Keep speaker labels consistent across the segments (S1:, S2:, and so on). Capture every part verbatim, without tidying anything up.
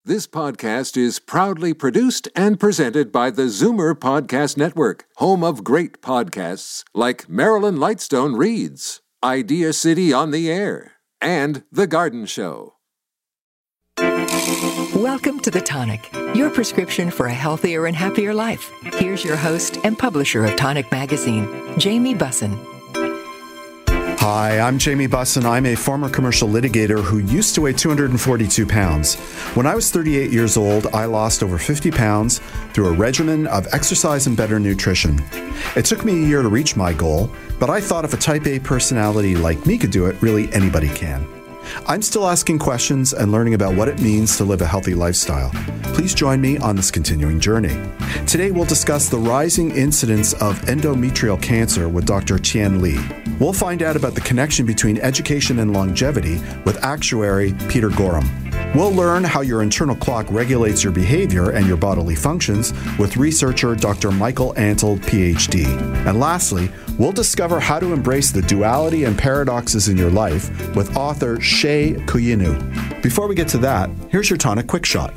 S1: This podcast is proudly produced and presented by the Zoomer Podcast Network, home of great podcasts like Marilyn Lightstone Reads, Idea City on the Air, and The Garden Show.
S2: Welcome to The Tonic, your prescription for a healthier and happier life. Here's your host and publisher of Tonic Magazine, Jamie Bussin.
S3: Hi, I'm Jamie Bussin. I'm a former commercial litigator who used to weigh two hundred forty-two pounds. When I was thirty-eight years old, I lost over fifty pounds through a regimen of exercise and better nutrition. It took me a year to reach my goal, but I thought if a type A personality like me could do it, really anybody can. I'm still asking questions and learning about what it means to live a healthy lifestyle. Please join me on this continuing journey. Today we'll discuss the rising incidence of endometrial cancer with Doctor Tien Lee. We'll find out about the connection between education and longevity with actuary Peter Gorham. We'll learn how your internal clock regulates your behavior and your bodily functions with researcher Doctor Michael Antle, P H D. And lastly, we'll discover how to embrace the duality and paradoxes in your life with author Shay Kuyinu. Before we get to that, here's your Tonic Quick Shot.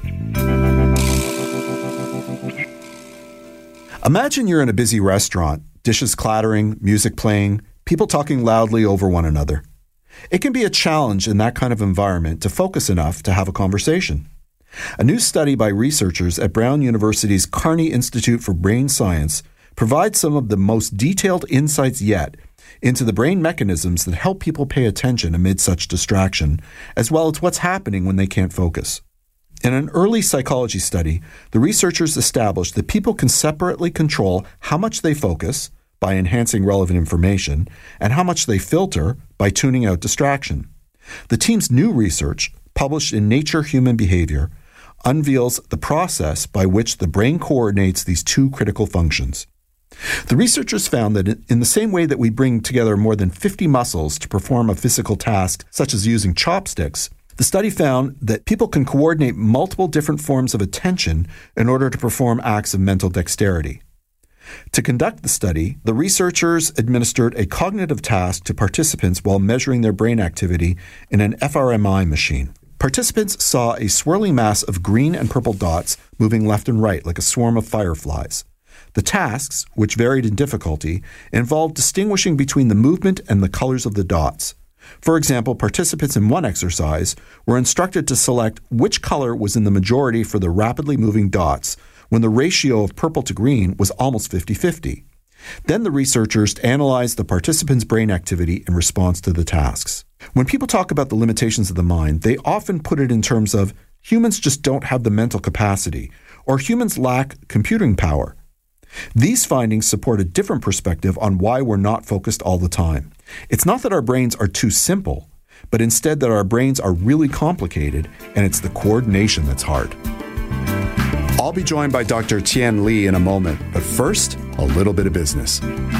S3: Imagine you're in a busy restaurant, dishes clattering, music playing, people talking loudly over one another. It can be a challenge in that kind of environment to focus enough to have a conversation. A new study by researchers at Brown University's Carney Institute for Brain Science provides some of the most detailed insights yet into the brain mechanisms that help people pay attention amid such distraction, as well as what's happening when they can't focus. In an early psychology study, the researchers established that people can separately control how much they focus by enhancing relevant information and how much they filter by tuning out distraction. The team's new research, published in Nature Human Behavior, unveils the process by which the brain coordinates these two critical functions. The researchers found that in the same way that we bring together more than fifty muscles to perform a physical task, such as using chopsticks, the study found that people can coordinate multiple different forms of attention in order to perform acts of mental dexterity. To conduct the study, the researchers administered a cognitive task to participants while measuring their brain activity in an F R M I machine. Participants saw a swirling mass of green and purple dots moving left and right like a swarm of fireflies. The tasks, which varied in difficulty, involved distinguishing between the movement and the colors of the dots. For example, participants in one exercise were instructed to select which color was in the majority for the rapidly moving dots, when the ratio of purple to green was almost fifty-fifty. Then the researchers analyzed the participants' brain activity in response to the tasks. When people talk about the limitations of the mind, they often put it in terms of humans just don't have the mental capacity, or humans lack computing power. These findings support a different perspective on why we're not focused all the time. It's not that our brains are too simple, but instead that our brains are really complicated, and it's the coordination that's hard. I'll be joined by Doctor Tien Lee in a moment, but first, a little bit of business.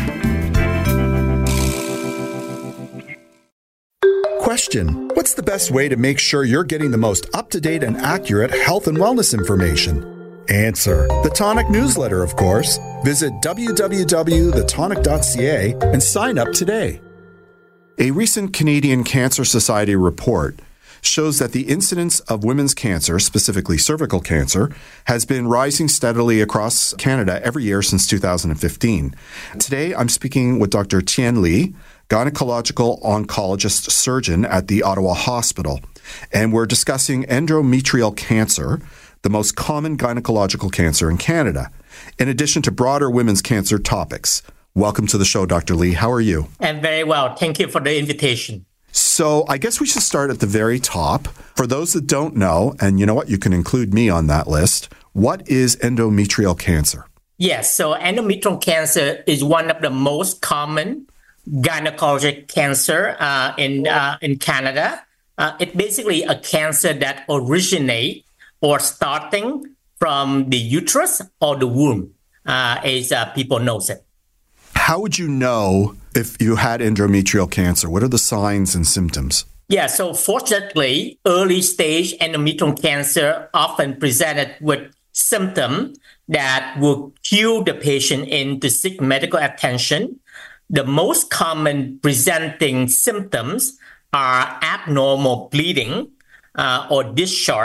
S3: Question: what's the best way to make sure you're getting the most up-to-date and accurate health and wellness information? Answer: the Tonic newsletter, of course. Visit w w w dot the tonic dot c a and sign up today. A recent Canadian Cancer Society report shows that the incidence of women's cancer, specifically cervical cancer, has been rising steadily across Canada every year since two thousand fifteen. Today, I'm speaking with Doctor Tien Lee, gynecological oncologist surgeon at the Ottawa Hospital, and we're discussing endometrial cancer, the most common gynecological cancer in Canada, in addition to broader women's cancer topics. Welcome to the show, Doctor Lee. How are you?
S4: I'm very well. Thank you for the invitation.
S3: So I guess we should start at the very top. For those that don't know, and you know what, you can include me on that list, what is endometrial cancer?
S4: Yes, so endometrial cancer is one of the most common gynecologic cancer uh, in uh, in Canada. Uh, it's basically a cancer that originates or starting from the uterus or the womb, uh, as uh, people know it.
S3: How would you know if you had endometrial cancer? What are the signs and symptoms?
S4: Yeah, so fortunately, early stage endometrial cancer often presented with symptoms that will cue the patient in to seek medical attention. The most common presenting symptoms are abnormal bleeding uh, or discharge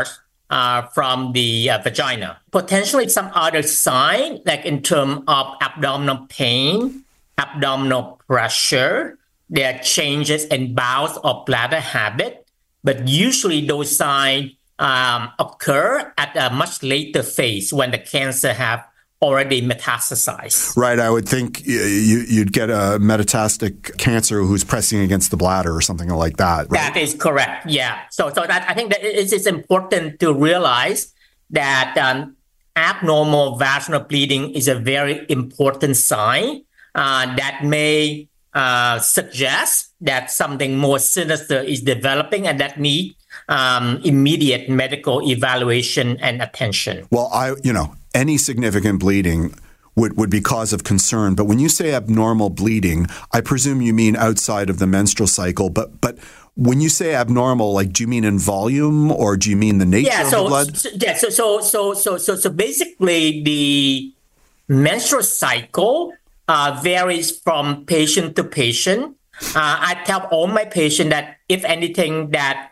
S4: uh, from the uh, vagina. Potentially some other sign, like in terms of abdominal pain, abdominal pressure, there are changes in bowel or bladder habit, but usually those signs um, occur at a much later phase when the cancer have already metastasized.
S3: Right. I would think you, you'd get a metastatic cancer who's pressing against the bladder or something like that. Right?
S4: That is correct. Yeah. So, so that I think that it is important to realize that um, abnormal vaginal bleeding is a very important sign uh, that may uh, suggest that something more sinister is developing and that need um, immediate medical evaluation and attention.
S3: Well, I, you know, any significant bleeding would, would be cause of concern. But when you say abnormal bleeding, I presume you mean outside of the menstrual cycle. But but when you say abnormal, like, do you mean in volume or do you mean the nature
S4: yeah,
S3: of
S4: so,
S3: the blood?
S4: So, yeah, so so so so so so basically the menstrual cycle uh, varies from patient to patient. Uh, I tell all my patients that if anything that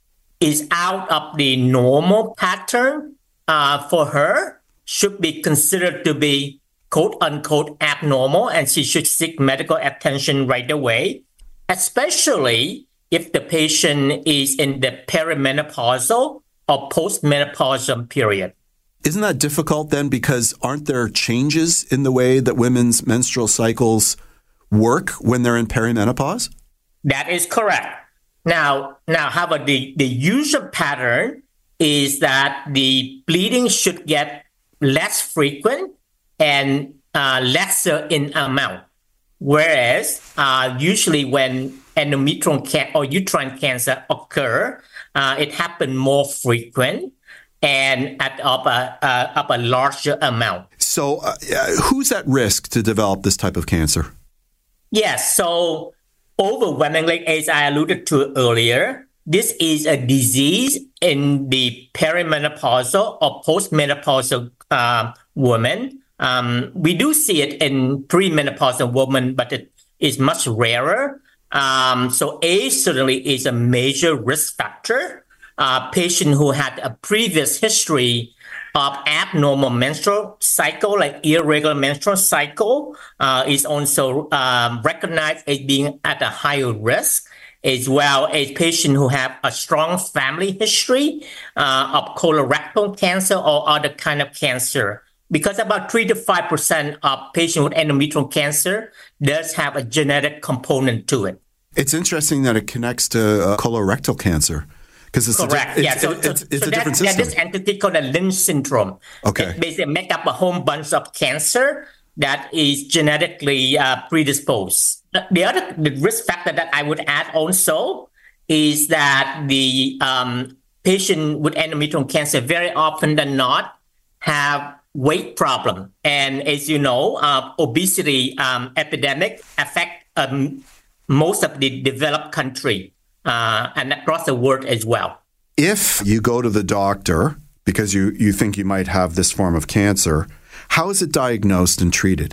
S4: is out of the normal pattern uh, for her, should be considered to be quote unquote abnormal, and she should seek medical attention right away, especially if the patient is in the perimenopausal or postmenopausal period.
S3: Isn't that difficult then? Because aren't there changes in the way that women's menstrual cycles work when they're in perimenopause?
S4: That is correct. Now, now, however, the, the usual pattern is that the bleeding should get less frequent and uh, lesser in amount. Whereas uh, usually when endometrial can- or uterine cancer occur, uh, it happens more frequent and at of a, uh, of a larger amount.
S3: So uh, who's at risk to develop this type of cancer?
S4: Yes, so overwhelmingly, as I alluded to earlier, this is a disease in the perimenopausal or postmenopausal uh, women. Um, we do see it in premenopausal women, but it is much rarer. Um, so age certainly is a major risk factor. Uh, patient who had a previous history of abnormal menstrual cycle, like irregular menstrual cycle, uh, is also um, recognized as being at a higher risk, as well as patients who have a strong family history uh, of colorectal cancer or other kind of cancer. Because about three to five percent of patients with endometrial cancer does have a genetic component to it.
S3: It's interesting that it connects to uh, colorectal cancer. Because it's
S4: Correct.
S3: A, di-
S4: yeah.
S3: it's,
S4: So,
S3: it's,
S4: so,
S3: it's, it's
S4: so
S3: a
S4: that,
S3: different
S4: that
S3: system.
S4: this entity called a Lynch syndrome.
S3: Okay.
S4: It basically make up a whole bunch of cancer that is genetically uh, predisposed. The other the risk factor that I would add also is that the um, patient with endometrial cancer very often than not have weight problem. And as you know, uh, obesity um, epidemic affect um, most of the developed country. Uh, and across the world as well.
S3: If you go to the doctor because you, you think you might have this form of cancer, how is it diagnosed and treated?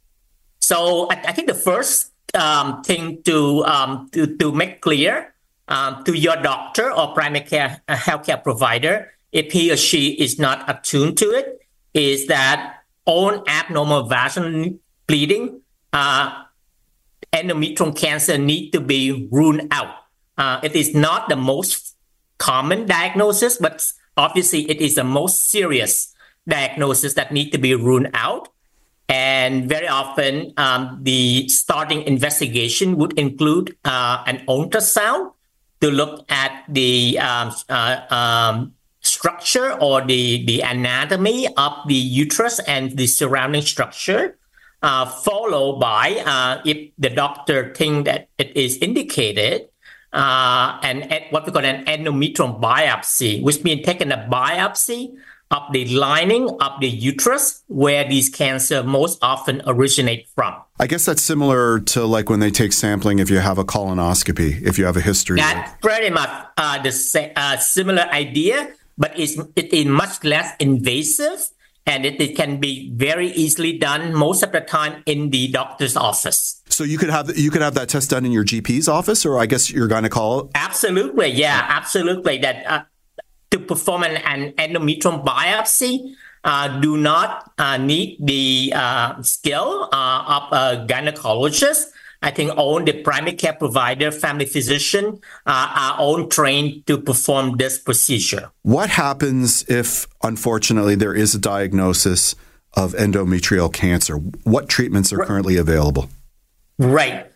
S4: So I, I think the first um, thing to, um, to to make clear um, to your doctor or primary care uh, healthcare provider, if he or she is not attuned to it, is that all abnormal vaginal bleeding, uh, endometrial cancer need to be ruled out. Uh, it is not the most common diagnosis, but obviously it is the most serious diagnosis that need to be ruled out. And very often, um, the starting investigation would include uh, an ultrasound to look at the um, uh, um, structure or the, the anatomy of the uterus and the surrounding structure, uh, followed by, uh, if the doctor thinks that it is indicated, Uh, and, and what we call an endometrial biopsy, which means taking a biopsy of the lining of the uterus where these cancer most often originate from.
S3: I guess that's similar to like when they take sampling if you have a colonoscopy, if you have a history.
S4: That's pretty much uh, the uh, similar idea, but it's, it is much less invasive and it, it can be very easily done most of the time in the doctor's office.
S3: So you could have you could have that test done in your G P's office, or I guess your gynecologist?
S4: Absolutely, yeah, absolutely. That uh, to perform an, an endometrial biopsy uh, do not uh, need the uh, skill uh, of a gynecologist. I think all the primary care provider, family physician uh, are all trained to perform this procedure.
S3: What happens if, unfortunately, there is a diagnosis of endometrial cancer? What treatments are currently available?
S4: Right.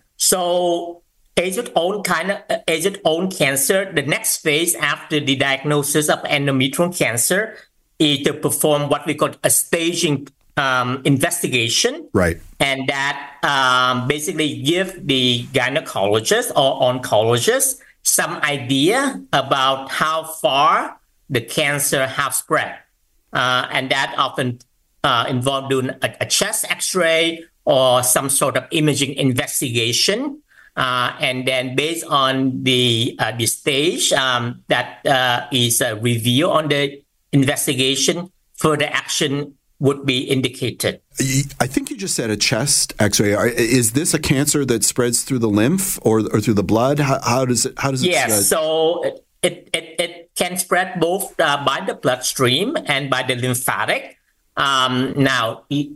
S4: So, is it own kind of is it own cancer? The next phase after the diagnosis of endometrial cancer is to perform what we call a staging um, investigation.
S3: Right.
S4: And that um, basically give the gynecologist or oncologist some idea about how far the cancer has spread. Uh, and that often uh, involves doing a, a chest x-ray or some sort of imaging investigation. Uh, and then based on the uh, the stage um, that uh, is a review on the investigation, further action would be indicated.
S3: I think you just said a chest X-ray. Is this a cancer that spreads through the lymph or, or through the blood? How, how does it? How does it?
S4: Yes,
S3: spread?
S4: so it, it it can spread both uh, by the bloodstream and by the lymphatic. Um, now, the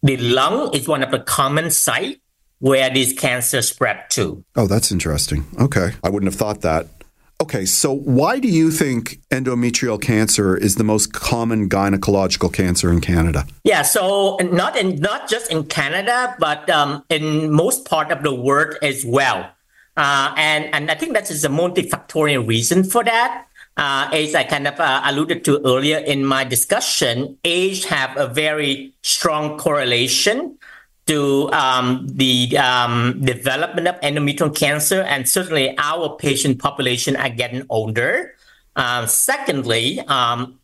S4: lung is one of the common sites where these cancers spread to.
S3: Oh, that's interesting. Okay, I wouldn't have thought that. Okay, so why do you think endometrial cancer is the most common gynecological cancer in Canada?
S4: Yeah, so not in not just in Canada, but um, in most part of the world as well. Uh, and, and I think that is a multifactorial reason for that. Uh, as I kind of uh, alluded to earlier in my discussion, age have a very strong correlation to um, the um, development of endometrial cancer, and certainly our patient population are getting older. Uh, secondly, um,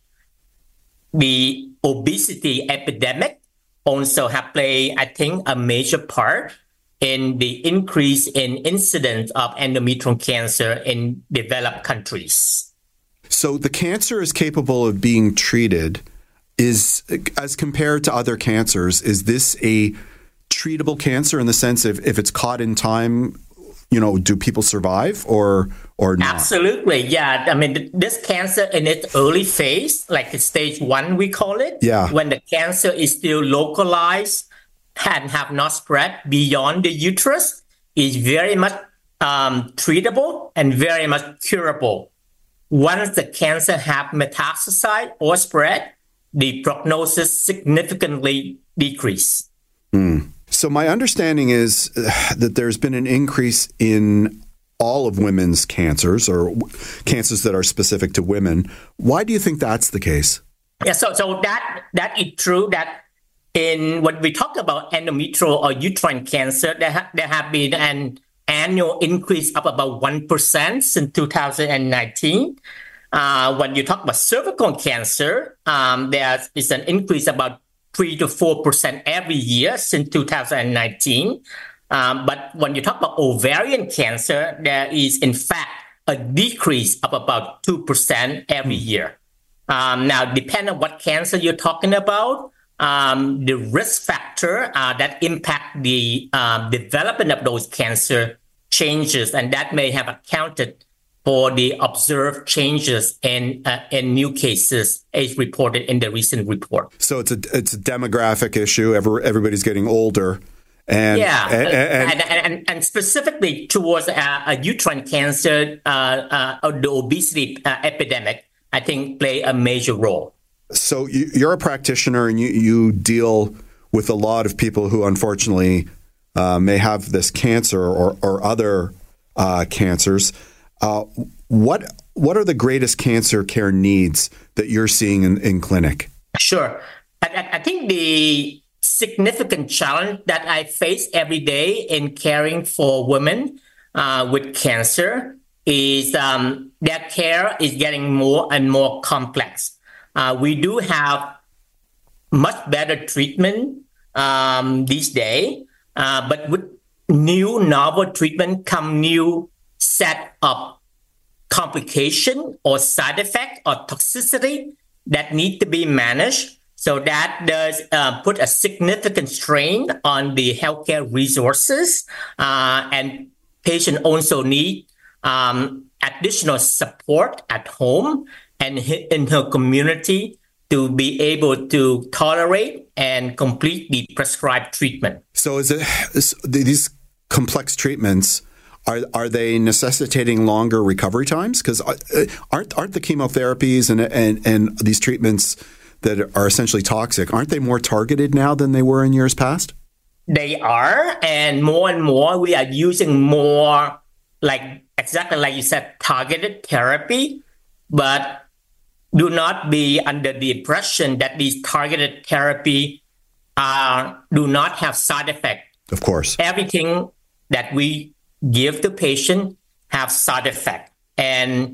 S4: the obesity epidemic also have played, I think, a major part in the increase in incidence of endometrial cancer in developed countries.
S3: So the cancer is capable of being treated. Is, as compared to other cancers, is this a treatable cancer in the sense of if it's caught in time, you know, do people survive or or not?
S4: Absolutely, yeah. I mean, this cancer in its early phase, like stage one, we call it,
S3: yeah.
S4: when the cancer is still localized and have not spread beyond the uterus, is very much um, treatable and very much curable. Once the cancer have metastasized or spread, the prognosis significantly decrease.
S3: Mm. So my understanding is that there's been an increase in all of women's cancers or cancers that are specific to women. Why do you think that's the case?
S4: Yeah, so so that that is true that in when we talk about endometrial or uterine cancer, there, ha- there have been an annual increase of about one percent since two thousand nineteen. Uh, when you talk about cervical cancer, um, there is an increase about three to four percent every year since two thousand nineteen. Um, but when you talk about ovarian cancer, there is in fact a decrease of about two percent every year. Um, now, depending on what cancer you're talking about, um, the risk factor uh, that impact the um, development of those cancer changes, and that may have accounted for the observed changes in uh, in new cases as reported in the recent report.
S3: So it's a it's a demographic issue. Every, everybody's getting older. And,
S4: yeah,
S3: and, and,
S4: and, and, and, and specifically towards uh, a uterine cancer, uh, uh, or the obesity uh, epidemic, I think play a major role.
S3: So you, you're a practitioner and you, you deal with a lot of people who unfortunately uh, may have this cancer or, or other uh, cancers. Uh, what what are the greatest cancer care needs that you're seeing in, in clinic?
S4: Sure. I, I think the significant challenge that I face every day in caring for women uh, with cancer is um, their care is getting more and more complex. Uh, we do have much better treatment um, these days, uh, but with new novel treatment come new set of complication or side effect or toxicity that need to be managed. So that does uh, put a significant strain on the healthcare resources, uh, and patients also need um, additional support at home and in her community to be able to tolerate and complete the prescribed treatment.
S3: So is it is, these complex treatments, are are they necessitating longer recovery times? Because aren't aren't the chemotherapies and, and and these treatments that are essentially toxic, aren't they more targeted now than they were in years past?
S4: They are, and more and more we are using more, like exactly like you said, targeted therapy, but do not be under the impression that these targeted therapy uh, do not have side effects.
S3: Of course.
S4: Everything that we give the patient have side effect. And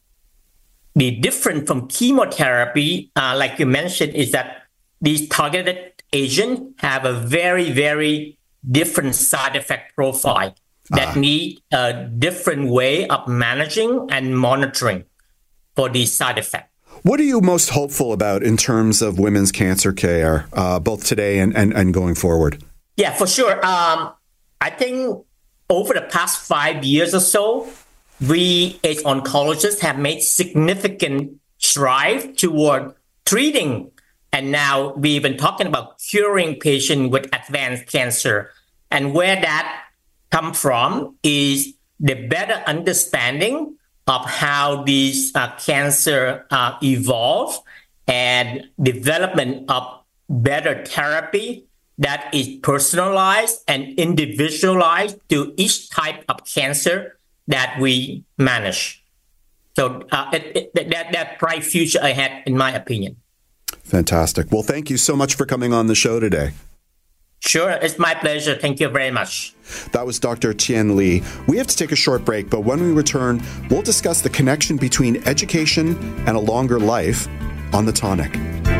S4: the difference from chemotherapy, uh, like you mentioned, is that these targeted agents have a very, very different side effect profile that uh. need a different way of managing and monitoring for these side effects.
S3: What are you most hopeful about in terms of women's cancer care, uh, both today and, and, and going forward?
S4: Yeah, for sure. Um, I think over the past five years or so, we as oncologists have made significant strides toward treating, and now we've been talking about curing patients with advanced cancer. And where that comes from is the better understanding of how these uh, cancer uh, evolve and development of better therapy that is personalized and individualized to each type of cancer that we manage. So uh, it, it, that, that bright future ahead, in my opinion.
S3: Fantastic. Well, thank you so much for coming on the show today.
S4: Sure, it's my pleasure. Thank you very much.
S3: That was Doctor Tien Lee. We have to take a short break, but when we return, we'll discuss the connection between education and a longer life on The Tonic.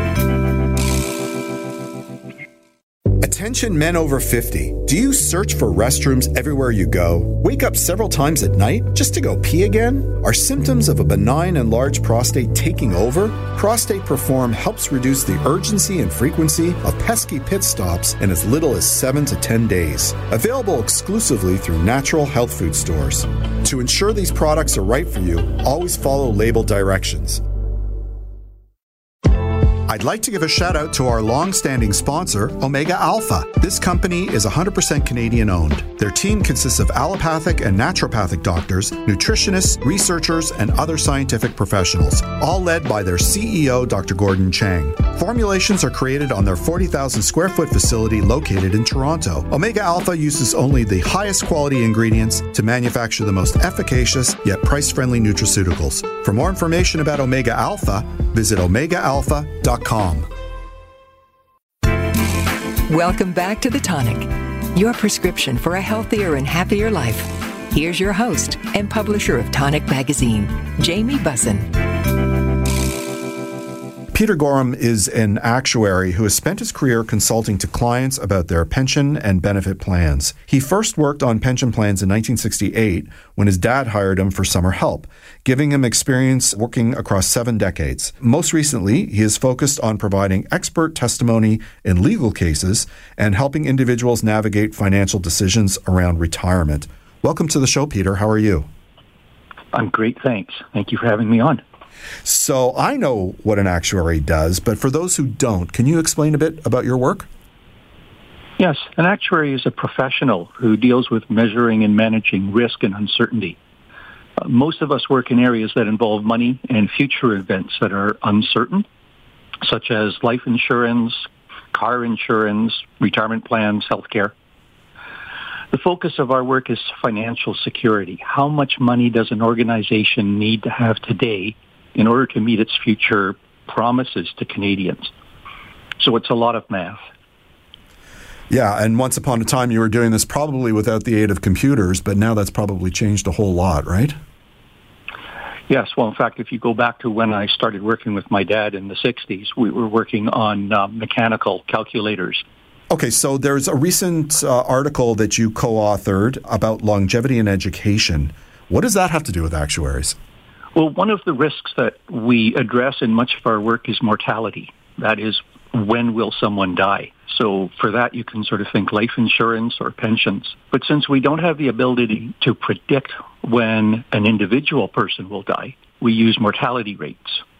S3: Attention men over fifty. Do you search for restrooms everywhere you go? Wake up several times at night just to go pee again? Are symptoms of a benign and large prostate taking over? Prostate Perform helps reduce the urgency and frequency of pesky pit stops in as little as seven to ten days. Available exclusively through natural health food stores. To ensure these products are right for you, always follow label directions. I'd like to give a shout out to our long-standing sponsor, Omega Alpha. This company is one hundred percent Canadian-owned. Their team consists of allopathic and naturopathic doctors, nutritionists, researchers, and other scientific professionals, all led by their C E O, Doctor Gordon Chang. Formulations are created on their forty thousand square foot facility located in Toronto. Omega Alpha uses only the highest quality ingredients to manufacture the most efficacious yet price-friendly nutraceuticals. For more information about Omega Alpha, visit omega alpha dot com.
S2: Welcome back to The Tonic, your prescription for a healthier and happier life. Here's your host and publisher of Tonic Magazine, Jamie Bussin.
S3: Peter Gorham is an actuary who has spent his career consulting to clients about their pension and benefit plans. He first worked on pension plans in nineteen sixty-eight when his dad hired him for summer help, giving him experience working across seven decades. Most recently, he is focused on providing expert testimony in legal cases and helping individuals navigate financial decisions around retirement. Welcome to the show, Peter. How are you?
S5: I'm great, thanks. Thank you for having me on.
S3: So I know what an actuary does, but for those who don't, can you explain a bit about your work?
S5: Yes, an actuary is a professional who deals with measuring and managing risk and uncertainty. Uh, most of us work in areas that involve money and future events that are uncertain, such as life insurance, car insurance, retirement plans, healthcare. The focus of our work is financial security. How much money does an organization need to have today in order to meet its future promises to Canadians? So it's a lot of math.
S3: Yeah, and once upon a time you were doing this probably without the aid of computers, but now that's probably changed a whole lot, right?
S5: Yes, well, in fact, if you go back to when I started working with my dad in the sixties, we were working on uh, mechanical calculators.
S3: Okay, so there's a recent uh, article that you co-authored about longevity in education. What does that have to do with actuaries?
S5: Well, one of the risks that we address in much of our work is mortality. That is, when will someone die? So for that, you can sort of think life insurance or pensions. But since we don't have the ability to predict when an individual person will die, we use mortality rates.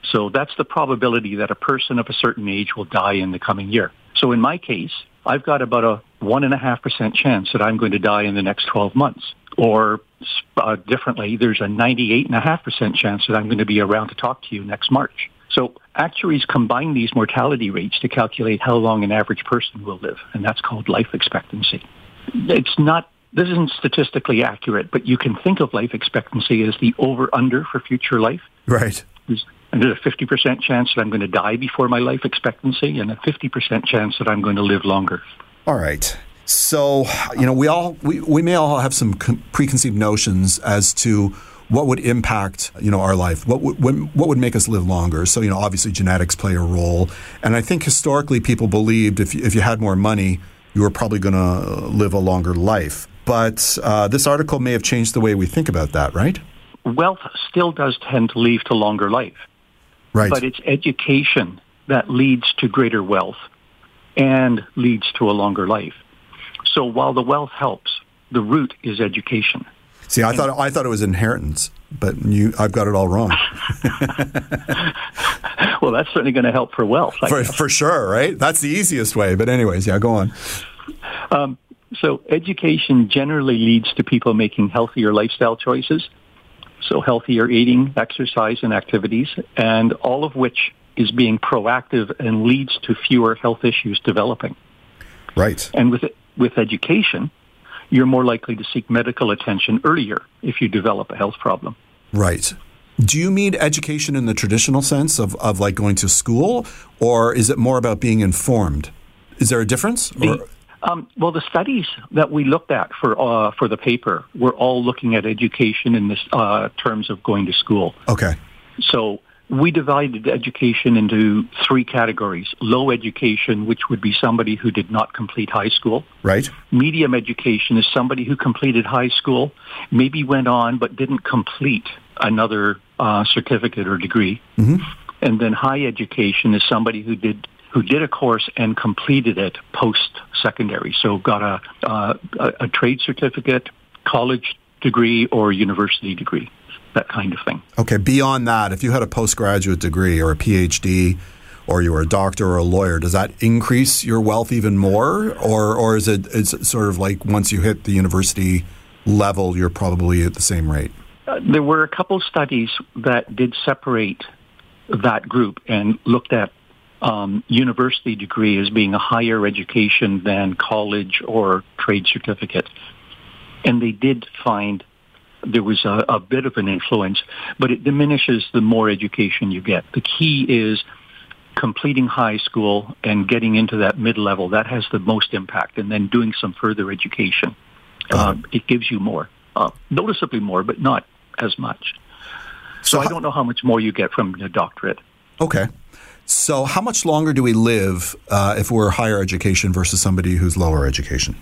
S5: So that's the probability that a person of a certain age will die in the coming year. So in my case, I've got about a one and a half percent chance that I'm going to die in the next twelve months. Or uh, differently, there's a ninety-eight and a half percent chance that I'm going to be around to talk to you next March. So actuaries combine these mortality rates to calculate how long an average person will live, and that's called life expectancy. It's not, this isn't statistically accurate, but you can think of life expectancy as the over-under for future life.
S3: Right.
S5: There's, and there's a fifty percent chance that I'm going to die before my life expectancy and a fifty percent chance that I'm going to live longer.
S3: All right. So, you know, we all we, we may all have some con- preconceived notions as to what would impact, you know, our life, what would what would make us live longer. So, you know, obviously genetics play a role. And I think historically people believed if you, if you had more money, you were probably going to live a longer life. But uh, this article may have changed the way we think about that, right?
S5: Wealth still does tend to lead to longer life.
S3: Right.
S5: But it's education that leads to greater wealth and leads to a longer life. So while the wealth helps, the root is education.
S3: See, I and, thought I thought it was inheritance, but you, I've got it all wrong.
S5: Well, that's certainly going to help for wealth. I
S3: For,
S5: guess.
S3: for sure, right? That's the easiest way. But anyways, yeah, go on.
S5: Um, so education generally leads to people making healthier lifestyle choices. So healthier eating, exercise, and activities, and all of which is being proactive and leads to fewer health issues developing.
S3: Right.
S5: And with with education, you're more likely to seek medical attention earlier if you develop a health problem.
S3: Right. Do you mean education in the traditional sense of, of like going to school, or is it more about being informed? Is there a difference?
S5: The, um, well, the studies that we looked at for uh, for the paper were all looking at education in this uh, terms of going to school.
S3: Okay.
S5: So we divided education into three categories. Low education, which would be somebody who did not complete high school.
S3: Right.
S5: Medium education is somebody who completed high school, maybe went on but didn't complete another uh, certificate or degree.
S3: Mm-hmm.
S5: And then high education is somebody who did who did a course and completed it post-secondary. So got a, uh, a, a trade certificate, college degree, or university degree. That kind of thing.
S3: Okay, beyond that, if you had a postgraduate degree or a P H D or you were a doctor or a lawyer, does that increase your wealth even more? Or or is it is it sort of like once you hit the university level, you're probably at the same rate?
S5: Uh, there were a couple studies that did separate that group and looked at um, university degree as being a higher education than college or trade certificate. And they did find there was a, a bit of an influence, but it diminishes the more education you get. The key is completing high school and getting into that mid-level. That has the most impact, and then doing some further education. Uh, it gives you more, uh, noticeably more, but not as much. So, so I don't know how much more you get from a doctorate.
S3: Okay. So how much longer do we live uh, if we're higher education versus somebody who's lower education?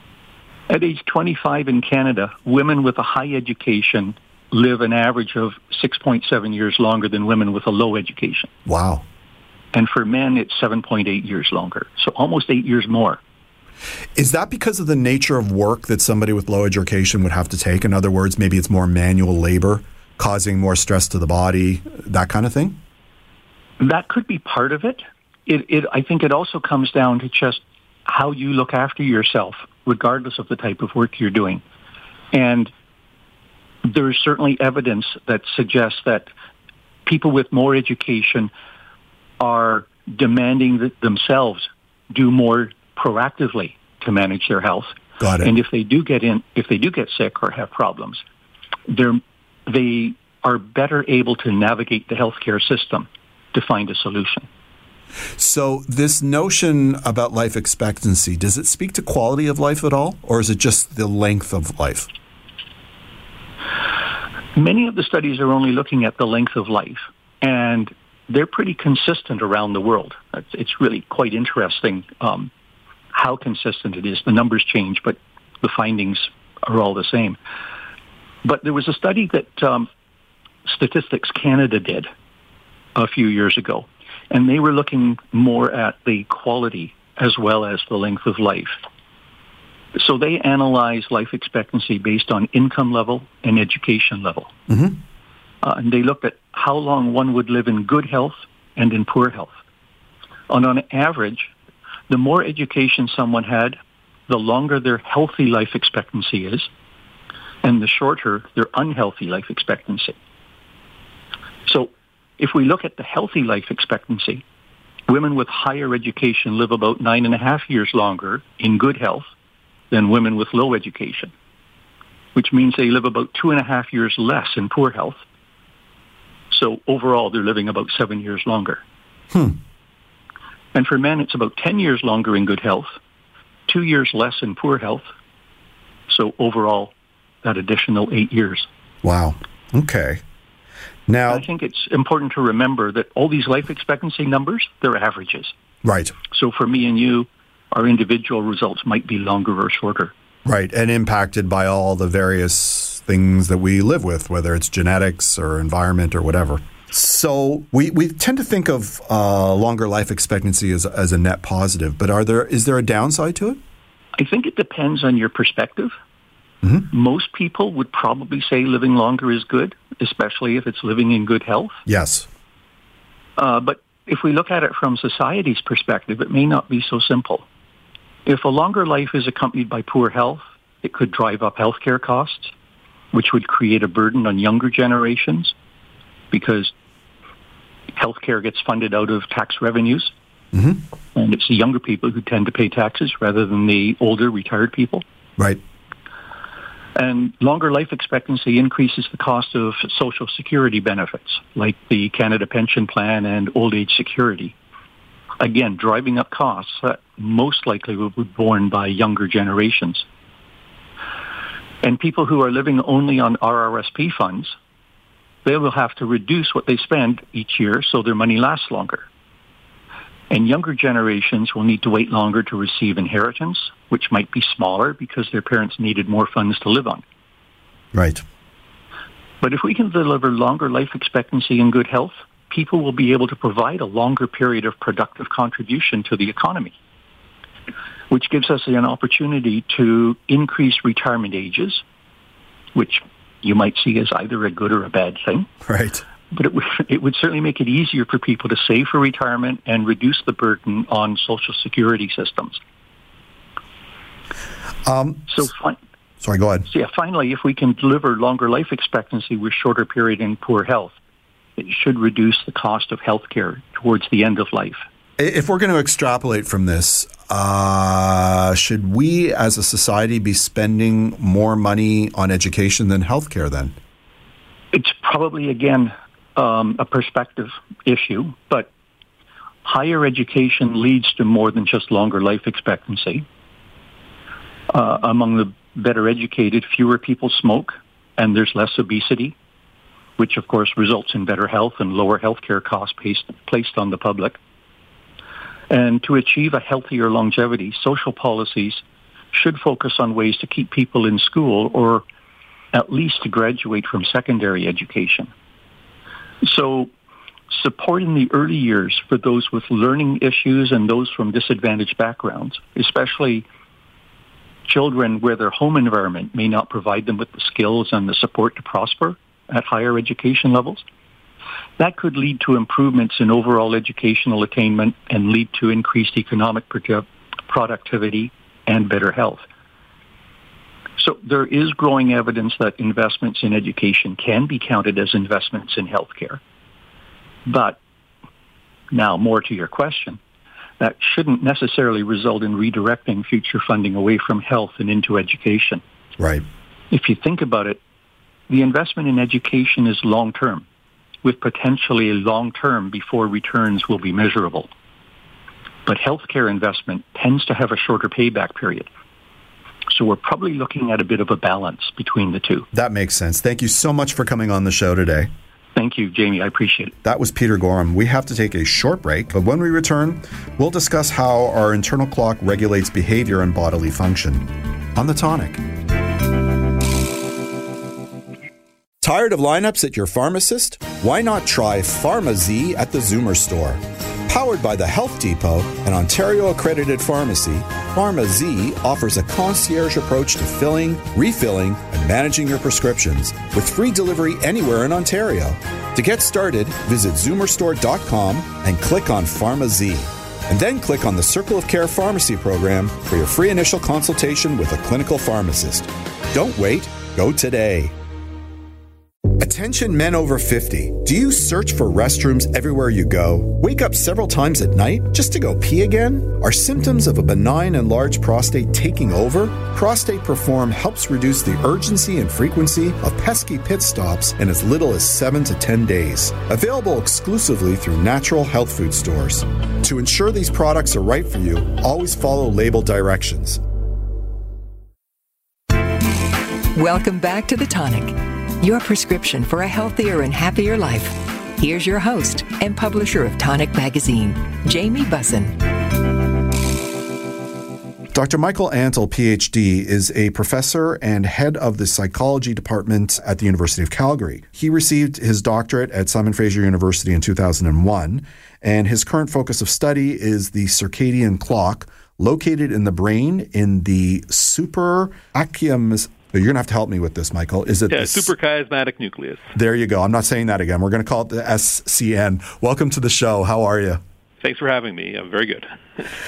S5: At age twenty-five in Canada, women with a high education live an average of six point seven years longer than women with a low education.
S3: Wow.
S5: And for men, it's seven point eight years longer, so almost eight years more.
S3: Is that because of the nature of work that somebody with low education would have to take? In other words, maybe it's more manual labor, causing more stress to the body, that kind of thing?
S5: That could be part of it. It, it I think it also comes down to just how you look after yourself, regardless of the type of work you're doing. And there's certainly evidence that suggests that people with more education are demanding that themselves do more proactively to manage their health.
S3: Got it.
S5: And if they do get in, if they do get sick or have problems, they're, they are better able to navigate the healthcare system to find a solution.
S3: So this notion about life expectancy, does it speak to quality of life at all, or is it just the length of life?
S5: Many of the studies are only looking at the length of life, and they're pretty consistent around the world. It's, it's really quite interesting um, how consistent it is. The numbers change, but the findings are all the same. But there was a study that um, Statistics Canada did a few years ago, and they were looking more at the quality as well as the length of life. So they analyzed life expectancy based on income level and education level.
S3: Mm-hmm.
S5: uh, and they looked at how long one would live in good health and in poor health. And on average, the more education someone had, the longer their healthy life expectancy is, and the shorter their unhealthy life expectancy. So if we look at the healthy life expectancy, women with higher education live about nine and a half years longer in good health than women with low education, which means they live about two and a half years less in poor health. So overall, they're living about seven years longer.
S3: Hmm.
S5: And for men, it's about ten years longer in good health, two years less in poor health. So overall, that additional eight years.
S3: Wow. Okay. Now,
S5: I think it's important to remember that all these life expectancy numbers, they're averages.
S3: Right.
S5: So for me and you, our individual results might be longer or shorter.
S3: Right, and impacted by all the various things that we live with, whether it's genetics or environment or whatever. So we, we tend to think of uh, longer life expectancy as, as a net positive, but are there is there a downside to it?
S5: I think it depends on your perspective. Mm-hmm. Most people would probably say living longer is good, especially if it's living in good health.
S3: Yes.
S5: Uh, but if we look at it from society's perspective, it may not be so simple. If a longer life is accompanied by poor health, it could drive up healthcare costs, which would create a burden on younger generations because healthcare gets funded out of tax revenues. Mm-hmm. And it's the younger people who tend to pay taxes rather than the older retired people.
S3: Right.
S5: And longer life expectancy increases the cost of Social Security benefits, like the Canada Pension Plan and Old Age Security. Again, driving up costs that most likely will be borne by younger generations. And people who are living only on R R S P funds, they will have to reduce what they spend each year so their money lasts longer. And younger generations will need to wait longer to receive inheritance, which might be smaller because their parents needed more funds to live on.
S3: Right.
S5: But if we can deliver longer life expectancy and good health, people will be able to provide a longer period of productive contribution to the economy, which gives us an opportunity to increase retirement ages, which you might see as either a good or a bad thing.
S3: Right.
S5: But it would, it would certainly make it easier for people to save for retirement and reduce the burden on Social Security systems.
S3: Um,
S5: so, fi-
S3: sorry, go ahead.
S5: So yeah, finally, if we can deliver longer life expectancy with shorter period in poor health, it should reduce the cost of health care towards the end of life.
S3: If we're going to extrapolate from this, uh, should we as a society be spending more money on education than healthcare then?
S5: It's probably, again, um, a perspective issue, but higher education leads to more than just longer life expectancy. Uh, among the better educated, fewer people smoke, and there's less obesity, which of course results in better health and lower healthcare costs placed, placed on the public. And to achieve a healthier longevity, social policies should focus on ways to keep people in school or at least to graduate from secondary education. So support in the early years for those with learning issues and those from disadvantaged backgrounds, especially children where their home environment may not provide them with the skills and the support to prosper at higher education levels. That could lead to improvements in overall educational attainment and lead to increased economic produ- productivity and better health. So there is growing evidence that investments in education can be counted as investments in healthcare. But now, more to your question, that shouldn't necessarily result in redirecting future funding away from health and into education.
S3: Right.
S5: If you think about it, the investment in education is long-term, with potentially a long-term before returns will be measurable. But healthcare investment tends to have a shorter payback period. So we're probably looking at a bit of a balance between the two.
S3: That makes sense. Thank you so much for coming on the show today.
S5: Thank you, Jamie. I appreciate it.
S3: That was Peter Gorham. We have to take a short break, but when we return, we'll discuss how our internal clock regulates behavior and bodily function. On The Tonic. Tired of lineups at your pharmacist? Why not try PharmaZ at the Zoomer store? Powered by the Health Depot, an Ontario-accredited pharmacy, PharmaZ offers a concierge approach to filling, refilling, and managing your prescriptions with free delivery anywhere in Ontario. To get started, visit zoomerstore dot com and click on PharmaZ. And then click on the Circle of Care Pharmacy program for your free initial consultation with a clinical pharmacist. Don't wait. Go today. Attention men over fifty. Do you search for restrooms everywhere you go? Wake up several times at night just to go pee again? Are symptoms of a benign enlarged prostate taking over? Prostate Perform helps reduce the urgency and frequency of pesky pit stops in as little as seven to ten days. Available exclusively through natural health food stores. To ensure these products are right for you, always follow label directions.
S2: Welcome back to The Tonic, your prescription for a healthier and happier life. Here's your host and publisher of Tonic Magazine, Jamie Bussin.
S3: Doctor Michael Antle, P H D, is a professor and head of the psychology department at the University of Calgary. He received his doctorate at Simon Fraser University in two thousand one, and his current focus of study is the circadian clock located in the brain in the suprachiasmatic. You're going to have to help me with this, Michael. Is it
S6: yeah,
S3: the
S6: suprachiasmatic nucleus?
S3: There you go. I'm not saying that again. We're going to call it the S C N. Welcome to the show. How are you?
S6: Thanks for having me. I'm very good.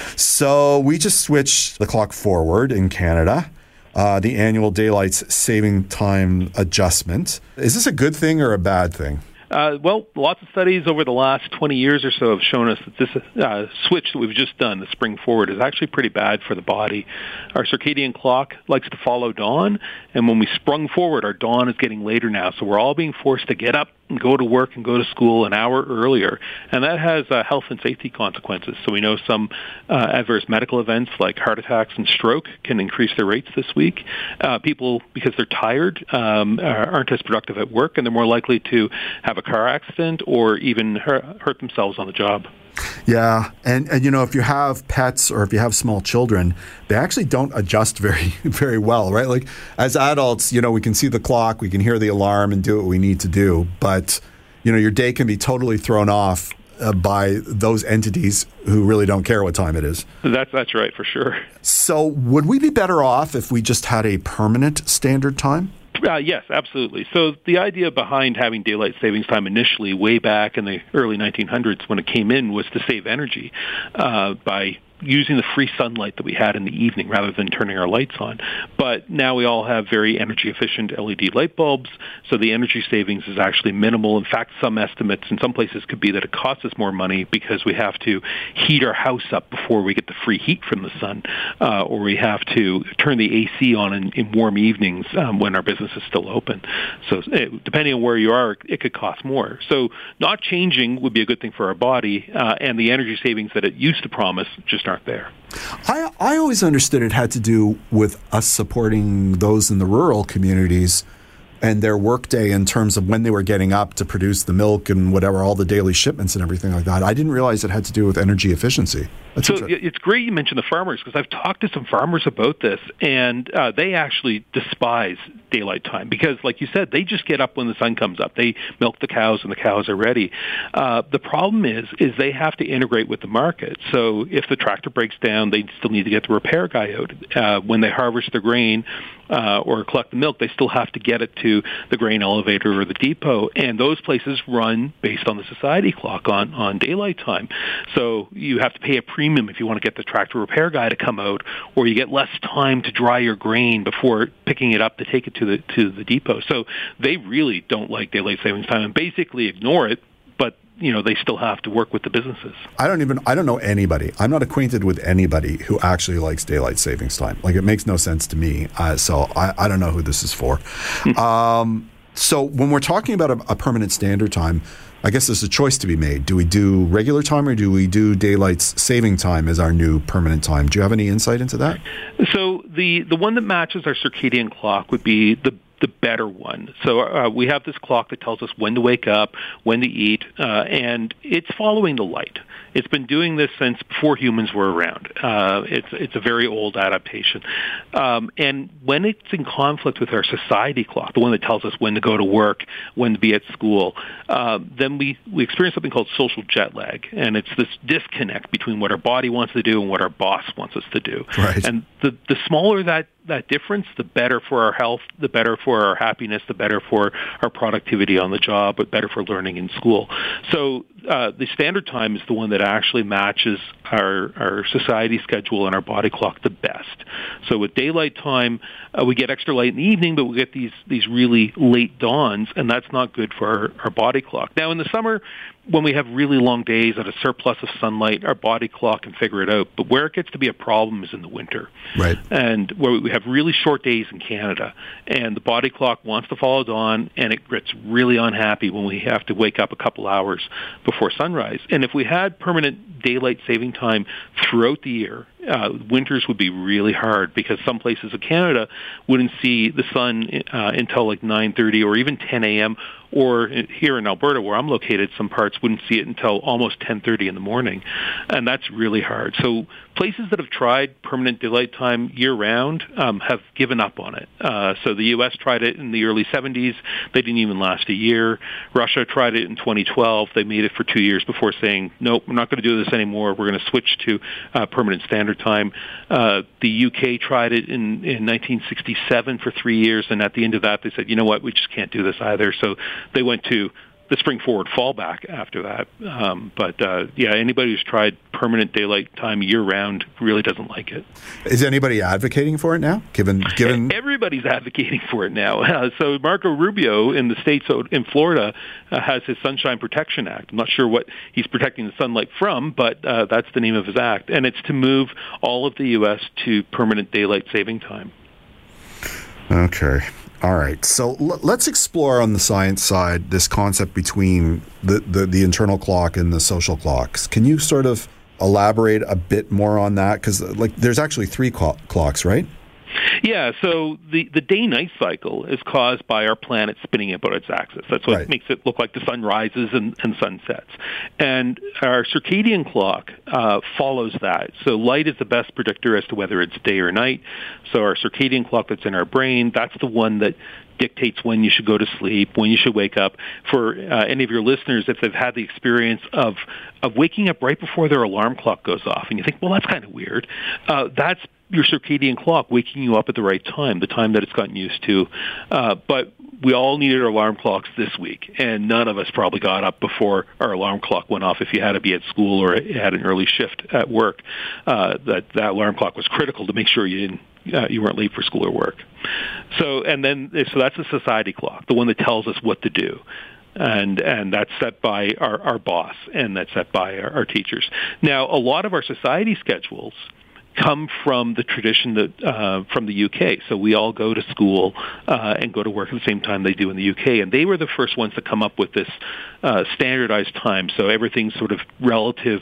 S3: So we just switched the clock forward in Canada, uh, the annual daylight saving time adjustment. Is this a good thing or a bad thing?
S6: Uh, well, lots of studies over the last twenty years or so have shown us that this uh, switch that we've just done, the spring forward, is actually pretty bad for the body. Our circadian clock likes to follow dawn, and when we sprung forward, our dawn is getting later now, so we're all being forced to get up and go to work and go to school an hour earlier, and that has uh, health and safety consequences. So we know some uh, adverse medical events like heart attacks and stroke can increase their rates this week. Uh, people, because they're tired, um, aren't as productive at work, and they're more likely to have a car accident or even hurt themselves on the job.
S3: Yeah, and, and you know, if you have pets or if you have small children, they actually don't adjust very, very well, right? Like as adults, you know, we can see the clock, we can hear the alarm and do what we need to do, but you know, your day can be totally thrown off uh, by those entities who really don't care what time it is.
S6: That's that's right, for sure.
S3: So would we be better off if we just had a permanent standard time?
S6: Uh, yes, absolutely. So the idea behind having daylight savings time initially, way back in the early nineteen hundreds when it came in, was to save energy uh, by using the free sunlight that we had in the evening rather than turning our lights on. But now we all have very energy-efficient L E D light bulbs, so the energy savings is actually minimal. In fact, some estimates in some places could be that it costs us more money because we have to heat our house up before we get the free heat from the sun, uh, or we have to turn the A C on in, in warm evenings um, when our business is still open. So it, depending on where you are, it could cost more. So not changing would be a good thing for our body, uh, and the energy savings that it used to promise just aren't there.
S3: I, I always understood it had to do with us supporting those in the rural communities and their workday in terms of when they were getting up to produce the milk and whatever, all the daily shipments and everything like that. I didn't realize it had to do with energy efficiency. That's
S6: so it's great you mentioned the farmers, because I've talked to some farmers about this, and uh, they actually despise daylight time because, like you said, they just get up when the sun comes up. They milk the cows and the cows are ready. Uh, the problem is, is they have to integrate with the market. So if the tractor breaks down, they still need to get the repair guy out. Uh, when they harvest the grain uh, or collect the milk, they still have to get it to the grain elevator or the depot, and those places run based on the society clock on, on daylight time. So you have to pay a premium if you want to get the tractor repair guy to come out, or you get less time to dry your grain before picking it up to take it to the to the depot. So they really don't like daylight savings time and basically ignore it, but you know, they still have to work with the businesses. I
S3: don't even, I don't know anybody. I'm not acquainted with anybody who actually likes daylight savings time. Like, it makes no sense to me. Uh, so I, I don't know who this is for. um, so when we're talking about a, a permanent standard time, I guess there's a choice to be made. Do we do regular time or do we do daylight saving time as our new permanent time? Do you have any insight into that?
S6: So the, the one that matches our circadian clock would be the the better one. So uh, we have this clock that tells us when to wake up, when to eat, uh, and it's following the light. It's been doing this since before humans were around. Uh, it's it's a very old adaptation. Um, and when it's in conflict with our society clock, the one that tells us when to go to work, when to be at school, uh, then we, we experience something called social jet lag. And it's this disconnect between what our body wants to do and what our boss wants us to do.
S3: Right.
S6: And the, the smaller that that difference, the better for our health, the better for our happiness, the better for our productivity on the job, but better for learning in school. So uh, the standard time is the one that actually matches our, our society schedule and our body clock the best. So with daylight time, uh, we get extra light in the evening, but we get these, these really late dawns, and that's not good for our, our body clock. Now, in the summer, when we have really long days at a surplus of sunlight, our body clock can figure it out. But where it gets to be a problem is in the winter.
S3: Right.
S6: And where we have really short days in Canada, and the body clock wants to follow dawn, and it gets really unhappy when we have to wake up a couple hours before sunrise. And if we had permanent daylight saving time throughout the year, uh, winters would be really hard, because some places of Canada wouldn't see the sun uh, until like nine thirty or even ten a.m., or here in Alberta, where I'm located, some parts wouldn't see it until almost ten thirty in the morning, and that's really hard. So places that have tried permanent daylight time year-round um, have given up on it. Uh, so the U S tried it in the early seventies. They didn't even last a year. Russia tried it in twenty twelve. They made it for two years before saying, nope, we're not going to do this anymore. We're going to switch to uh, permanent standard time. Uh, the U K tried it in, in nineteen sixty-seven for three years, and at the end of that, they said, you know what, we just can't do this either. So they went to the spring forward fallback after that. Um, but, uh, yeah, anybody who's tried permanent daylight time year-round really doesn't like it.
S3: Is anybody advocating for it now? Given, given
S6: Everybody's advocating for it now. Uh, so Marco Rubio in the states in Florida uh, has his Sunshine Protection Act. I'm not sure what he's protecting the sunlight from, but uh, that's the name of his act. And it's to move all of the U S to permanent daylight saving time.
S3: Okay. All right. So l- let's explore on the science side this concept between the, the, the internal clock and the social clocks. Can you sort of elaborate a bit more on that? Because like, there's actually three cl- clocks, right?
S6: Yeah, so the, the day-night cycle is caused by our planet spinning about its axis. That's what
S3: Right.
S6: makes it look like the sun rises and, and sun sets. And our circadian clock uh, follows that. So light is the best predictor as to whether it's day or night. So our circadian clock that's in our brain, that's the one that dictates when you should go to sleep, when you should wake up. For uh, any of your listeners, if they've had the experience of of waking up right before their alarm clock goes off, and you think, well, that's kind of weird, uh, that's your circadian clock waking you up at the right time, the time that it's gotten used to. Uh, but we all needed our alarm clocks this week, and none of us probably got up before our alarm clock went off if you had to be at school or had an early shift at work. Uh, that, that alarm clock was critical to make sure you didn't Uh, you weren't late for school or work. So, and then, so that's the society clock, the one that tells us what to do. And and that's set by our, our boss, and that's set by our, our teachers. Now, a lot of our society schedules come from the tradition that uh, from the U K. So we all go to school uh, and go to work at the same time they do in the U K. And they were the first ones to come up with this uh, standardized time. So everything's sort of relative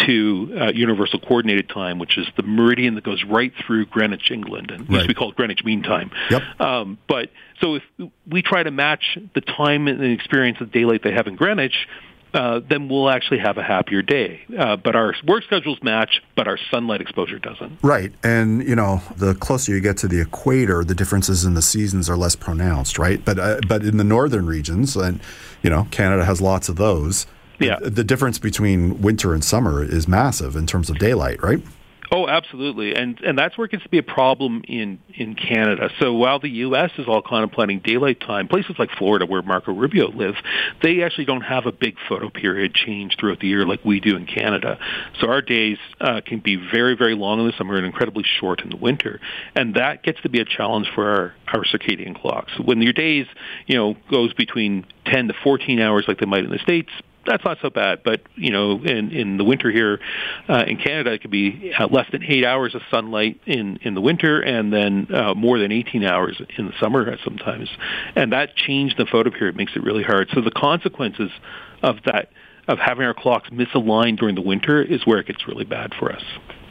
S6: to uh, universal coordinated time, which is the meridian that goes right through Greenwich, England. And it used to be called Greenwich Mean Time.
S3: Yep.
S6: Um, but so if we try to match the time and the experience of daylight they have in Greenwich, Uh, then we'll actually have a happier day. Uh, but our work schedules match, but our sunlight exposure doesn't.
S3: Right. And, you know, the closer you get to the equator, the differences in the seasons are less pronounced, right? But uh, but in the northern regions, and, you know, Canada has lots of those,
S6: yeah.
S3: the, the difference between winter and summer is massive in terms of daylight, right?
S6: Oh, absolutely. And and that's where it gets to be a problem in, in Canada. So while the U S is all contemplating daylight time, places like Florida, where Marco Rubio lives, they actually don't have a big photo period change throughout the year like we do in Canada. So our days uh, can be very, very long in the summer and incredibly short in the winter. And that gets to be a challenge for our, our circadian clocks. When your days, you know, goes between ten to fourteen hours like they might in the States, that's not so bad. But, you know, in, in the winter here uh, in Canada, it could be uh, less than eight hours of sunlight in, in the winter, and then uh, more than eighteen hours in the summer sometimes. And that change in the photo period makes it really hard. So the consequences of that, of having our clocks misaligned during the winter, is where it gets really bad for us.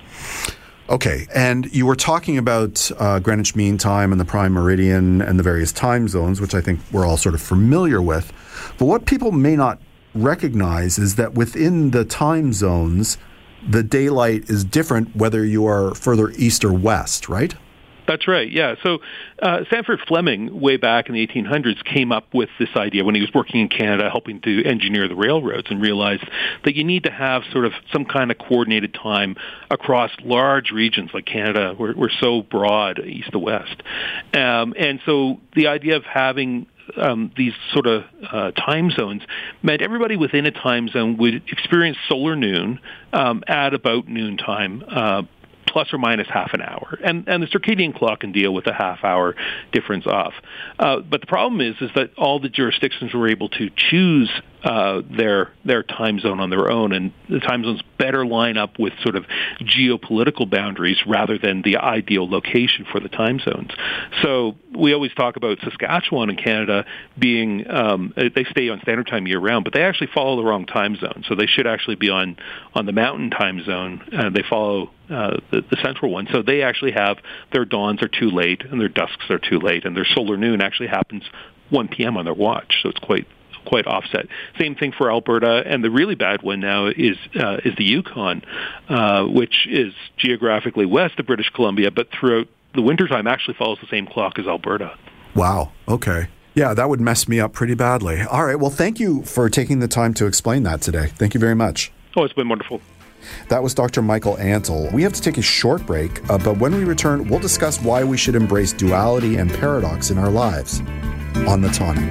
S3: Okay, and you were talking about uh, Greenwich Mean Time and the Prime Meridian and the various time zones, which I think we're all sort of familiar with. But what people may not recognize is that within the time zones, the daylight is different whether you are further east or west, right?
S6: That's right, yeah. So uh, Sanford Fleming, way back in the eighteen hundreds, came up with this idea when he was working in Canada helping to engineer the railroads, and realized that you need to have sort of some kind of coordinated time across large regions like Canada. We're, we're so broad, east to west. Um, and so the idea of having Um, these sort of uh, time zones meant everybody within a time zone would experience solar noon um, at about noontime, uh, plus or minus half an hour. And, and the circadian clock can deal with a half hour difference off. Uh, but the problem is, is that all the jurisdictions were able to choose uh, their their time zone on their own, and the time zones better line up with sort of geopolitical boundaries rather than the ideal location for the time zones. So we always talk about Saskatchewan in Canada being, um, they stay on standard time year round, but they actually follow the wrong time zone. So they should actually be on, on the mountain time zone. Uh, they follow uh, the, the central one. So they actually have, their dawns are too late and their dusks are too late, and their solar noon actually happens one p.m. on their watch. So it's quite quite offset. Same thing for Alberta, and the really bad one now is uh, is the Yukon, uh, which is geographically west of British Columbia, but throughout the wintertime actually follows the same clock as Alberta.
S3: Wow, okay. Yeah, that would mess me up pretty badly. All right, well, thank you for taking the time to explain that today. Thank you very much.
S6: Oh, it's been wonderful.
S3: That was Doctor Michael Antle. We have to take a short break, uh, but when we return, we'll discuss why we should embrace duality and paradox in our lives on The Tonic.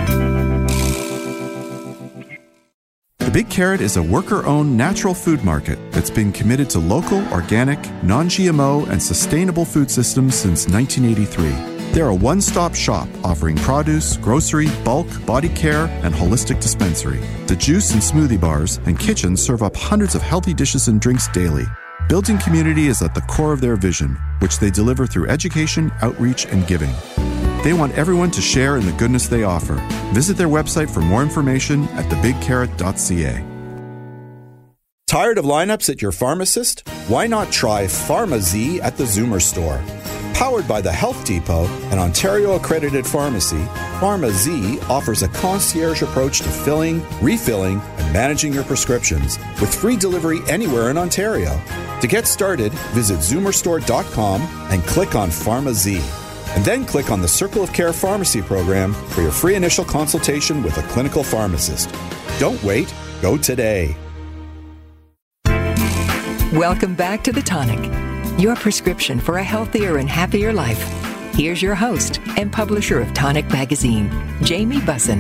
S3: The Big Carrot is a worker-owned natural food market that's been committed to local, organic, non-G M O, and sustainable food systems since nineteen eighty-three. They're a one-stop shop offering produce, grocery, bulk, body care, and holistic dispensary. The juice and smoothie bars and kitchens serve up hundreds of healthy dishes and drinks daily. Building community is at the core of their vision, which they deliver through education, outreach, and giving. They want everyone to share in the goodness they offer. Visit their website for more information at the big carrot dot c a. Tired of lineups at your pharmacist? Why not try PharmaZ at the Zoomer store? Powered by the Health Depot, an Ontario-accredited pharmacy, PharmaZ offers a concierge approach to filling, refilling, and managing your prescriptions with free delivery anywhere in Ontario. To get started, visit zoomer store dot com and click on PharmaZ. And then click on the Circle of Care Pharmacy program for your free initial consultation with a clinical pharmacist. Don't wait. Go today.
S2: Welcome back to The Tonic, your prescription for a healthier and happier life. Here's your host and publisher of Tonic Magazine, Jamie Bussin.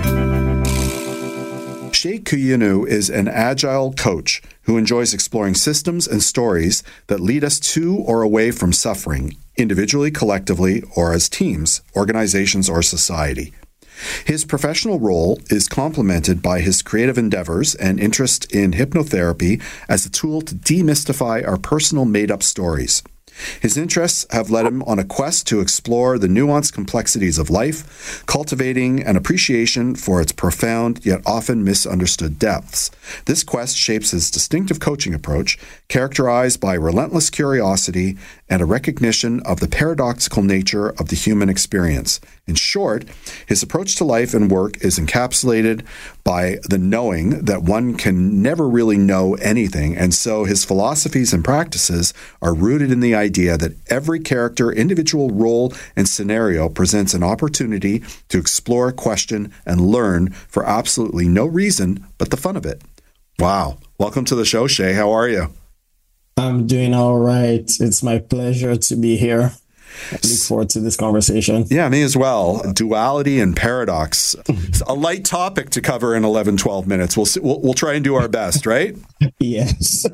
S3: Shay Kuyinu is an agile coach who enjoys exploring systems and stories that lead us to or away from suffering, individually, collectively, or as teams, organizations, or society. His professional role is complemented by his creative endeavors and interest in hypnotherapy as a tool to demystify our personal made-up stories. His interests have led him on a quest to explore the nuanced complexities of life, cultivating an appreciation for its profound yet often misunderstood depths. This quest shapes his distinctive coaching approach, characterized by relentless curiosity and a recognition of the paradoxical nature of the human experience. In short, his approach to life and work is encapsulated by the knowing that one can never really know anything, and so his philosophies and practices are rooted in the idea that every character, individual role, and scenario presents an opportunity to explore, question, and learn for absolutely no reason but the fun of it. Wow. Welcome to the show, Shay. How are you?
S7: I'm doing all right. It's my pleasure to be here. I look forward to this conversation.
S3: Yeah, me as well. Duality and paradox. It's a light topic to cover in eleven, twelve minutes. We'll, we'll, we'll try and do our best, right?
S7: Yes.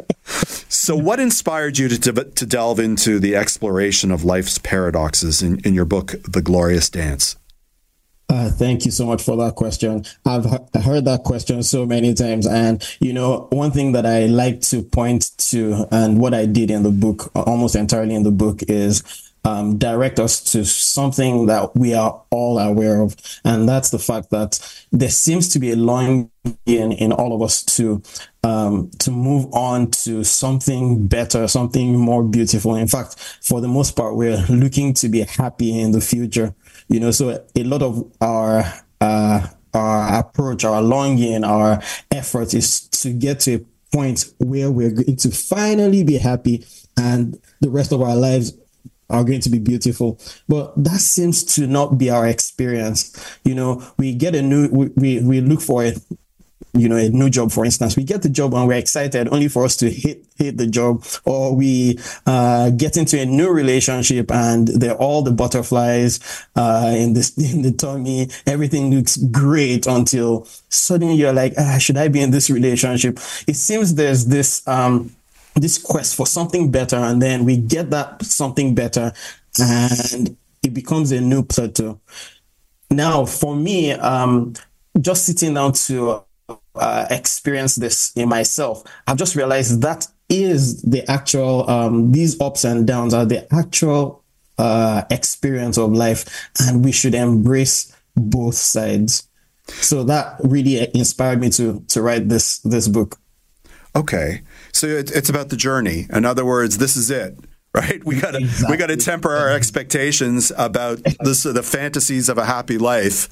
S3: So what inspired you to, to delve into the exploration of life's paradoxes in, in your book, The Glorious Dance?
S7: Uh, thank you so much for that question. I've he- heard that question so many times. And, you know, one thing that I like to point to, and what I did in the book, almost entirely in the book, is um, direct us to something that we are all aware of. And that's the fact that there seems to be a longing in, in all of us to um, to move on to something better, something more beautiful. In fact, for the most part, we're looking to be happy in the future. You know, so a lot of our uh, our approach, our longing, our effort is to get to a point where we're going to finally be happy and the rest of our lives are going to be beautiful. But that seems to not be our experience. You know, we get a new, we, we, we look for it. You know, a new job, for instance, we get the job and we're excited only for us to hate, hate the job, or we uh, get into a new relationship and they're all the butterflies uh, in this, in the tummy. Everything looks great until suddenly you're like, ah, should I be in this relationship? It seems there's this, um, this quest for something better, and then we get that something better and it becomes a new plateau. Now, for me, um, just sitting down to Uh, experience this in myself, I've just realized that is the actual, um, these ups and downs are the actual uh, experience of life, and we should embrace both sides. So that really inspired me to to write this this book.
S3: Okay, so it, it's about the journey. In other words, this is it. Right, we got to exactly. we got to temper our expectations about this, the fantasies of a happy life.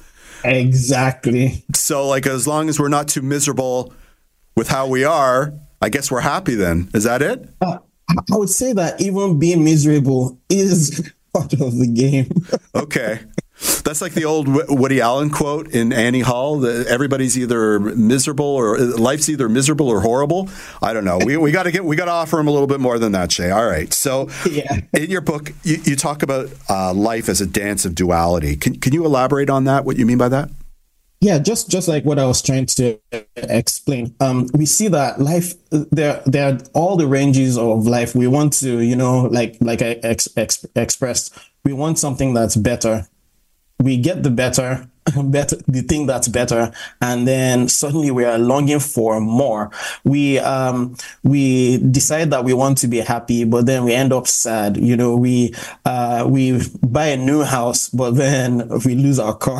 S7: Exactly.
S3: So, like, as long as we're not too miserable with how we are, I guess we're happy then. Is that it?
S7: Uh, I would say that even being miserable is part of the game.
S3: Okay. That's like the old Woody Allen quote in Annie Hall, that everybody's either miserable or life's either miserable or horrible. I don't know. We we got to get we got to offer him a little bit more than that, Shay. All right. So yeah. In your book, you, you talk about uh, life as a dance of duality. Can can you elaborate on that? What you mean by that?
S7: Yeah, just just like what I was trying to explain. Um, we see that life, there there are all the ranges of life. We want to, you know, like like I ex, ex, expressed, we want something that's better. We get the better, better, the thing that's better, and then suddenly we are longing for more. We um we decide that we want to be happy, but then we end up sad. You know, we uh we buy a new house, but then we lose our car.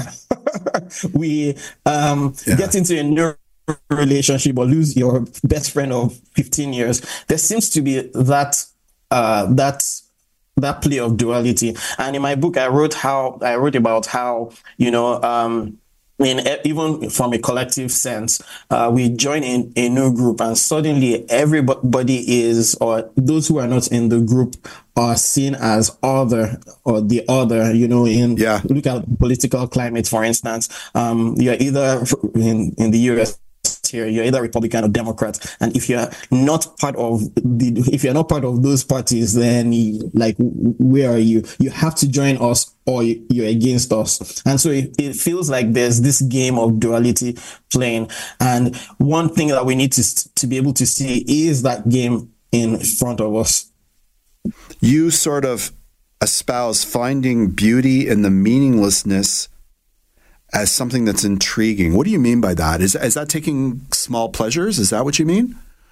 S7: we um yeah. get into a new relationship or lose your best friend of fifteen years. There seems to be that uh that. that play of duality. And in my book, I wrote how I wrote about how, you know, um, in even from a collective sense, uh, we join in a new group and suddenly everybody is, or those who are not in the group are seen as other or the other, you know, in yeah. look at political climate, for instance, um, you're either in, in the U S here, you're either Republican or Democrat, and if you're not part of the, if you're not part of those parties, then like, where are you? You have to join us, or you're against us. And so it, it feels like there's this game of duality playing. And one thing that we need to to be able to see is that game in front of us.
S3: You sort of espouse finding beauty in the meaninglessness as something that's intriguing. What do you mean by that? Is is that taking small pleasures? Is that what you mean?